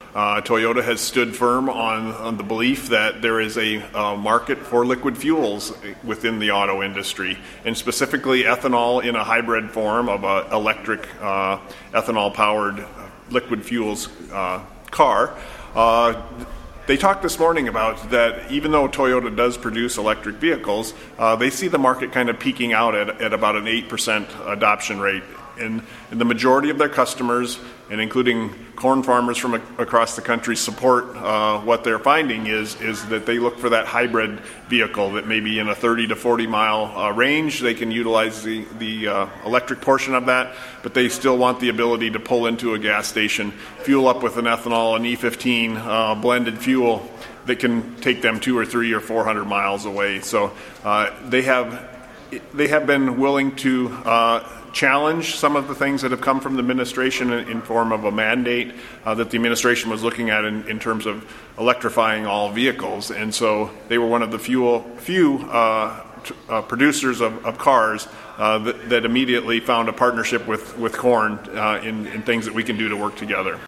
Toyota has stood firm on the belief that there is a market for liquid fuels within the auto industry, and specifically ethanol in a hybrid form of an electric ethanol-powered liquid fuels car. They talked this morning about that even though Toyota does produce electric vehicles, they see the market kind of peaking out at about an 8% adoption rate. And the majority of their customers, and including corn farmers from across the country, support what they're finding is that they look for that hybrid vehicle that maybe in a 30 to 40 mile range they can utilize the electric portion of that, but they still want the ability to pull into a gas station, fuel up with an ethanol, an E15 blended fuel that can take them 200 or 300 or 400 miles away. So they have been willing to challenge some of the things that have come from the administration in form of a mandate that the administration was looking at in terms of electrifying all vehicles. And so they were one of the few producers of cars that immediately found a partnership with Corn in things that we can do to work together.